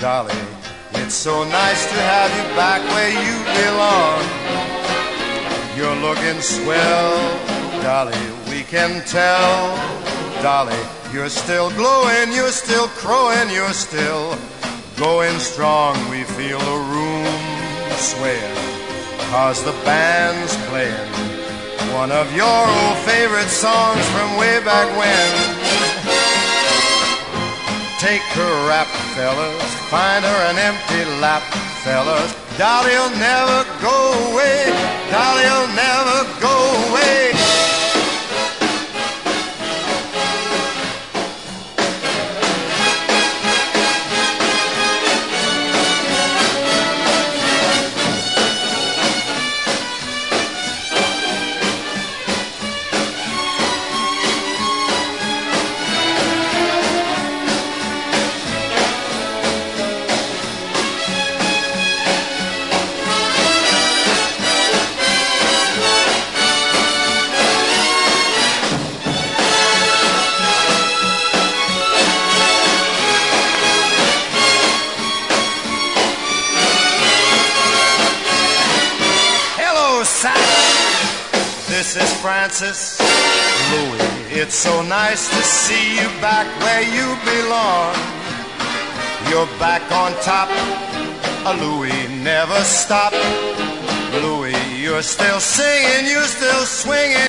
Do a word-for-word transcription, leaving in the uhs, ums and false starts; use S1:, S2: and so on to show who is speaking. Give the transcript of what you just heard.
S1: Dolly, it's so nice to have you back where you belong. You're looking swell, Dolly, we can tell. Dolly, you're still glowing, you're still crowing, you're still going strong. We feel the room swaying, 'cause the band's playing one of your old favorite songs from way back when. Take her rap, fellas, find her an empty lap, fellas. Dolly'll never go away, Dolly'll never go away. This is Francis Louis. It's so nice to see you back where you belong. You're back on top. Louis, never stop. Louis, you're still singing, you're still swinging.